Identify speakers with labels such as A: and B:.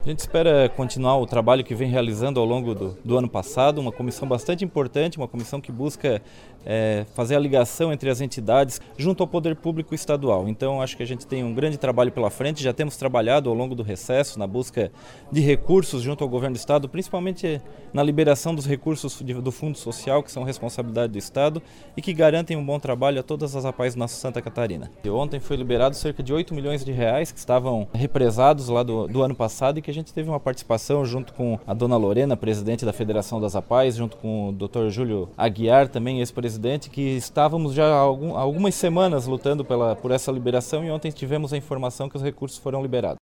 A: A gente espera continuar o trabalho que vem realizando ao longo do ano passado, uma comissão bastante importante, uma comissão que busca fazer a ligação entre as entidades junto ao poder público estadual. Então acho que a gente tem um grande trabalho pela frente, já temos trabalhado ao longo do recesso na busca de recursos junto ao governo do estado, principalmente na liberação dos recursos do Fundo Social, que são responsabilidade do estado e que garantem um bom trabalho a todas as APAES do nosso Santa Catarina. E ontem foi liberado cerca de 8 milhões de reais que estavam represados lá do ano passado e que a gente teve uma participação junto com a dona Lorena, presidente da Federação das APAES, junto com o Dr. Júlio Aguiar, também ex-presidente, que estávamos já há algumas semanas lutando por essa liberação e ontem tivemos a informação que os recursos foram liberados.